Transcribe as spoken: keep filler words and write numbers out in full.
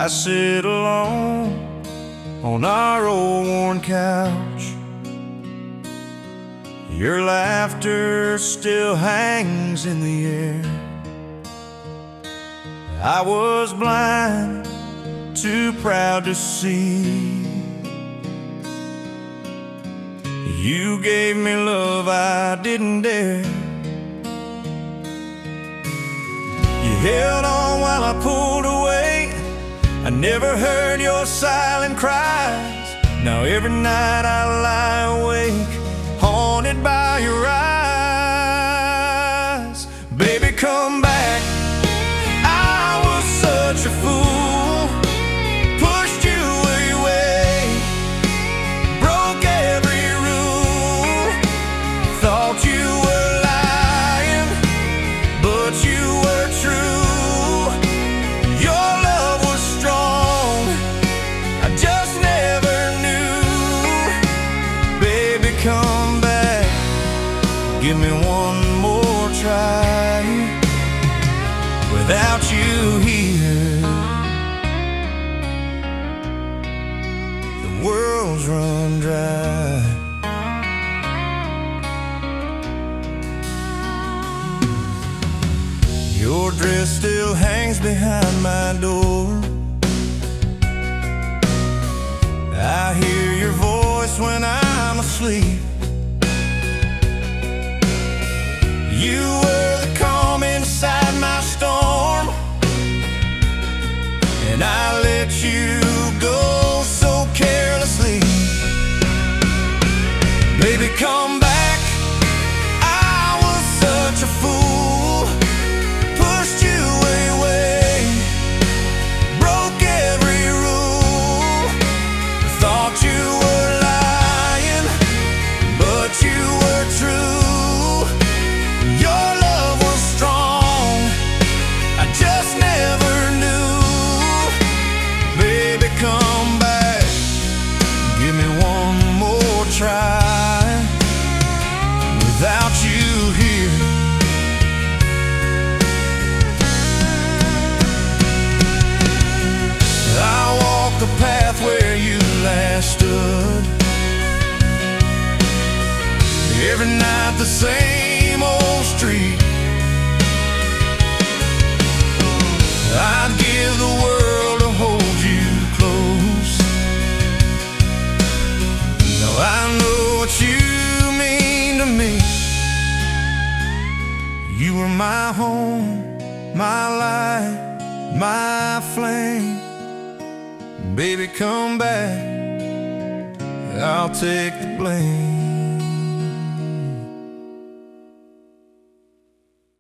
I sit alone on our old worn couch. Your laughter still hangs in the air. I was blind, too proud to see. You gave me love I didn't dare. You held on while I pulled away. I never heard your silent cries. Now every night I lie awake, haunted by your eyes. Baby, come back. I was such a fool, pushed you away, broke every rule. Thought you were lying, but you were true. Your love was strong, I just never knew. Baby, come back, give me one more try. Without you here, the world's run dry. Your dress still hangs behind my door. I hear your voice when I'm asleep. You were the calm inside my storm, and I let you go so carelessly. Baby, come back. I was such a fool, pushed you away, broke every rule. Thought you were lying, but you were true. Your love was strong, I just never knew. Baby, come back, give me one more try. Without you here, I walk the path where you last stood. Every night the same old street. I'd give the world to hold you close. Now I know what you mean to me. You were my home, my light, my flame. Baby, come back, I'll take the blame.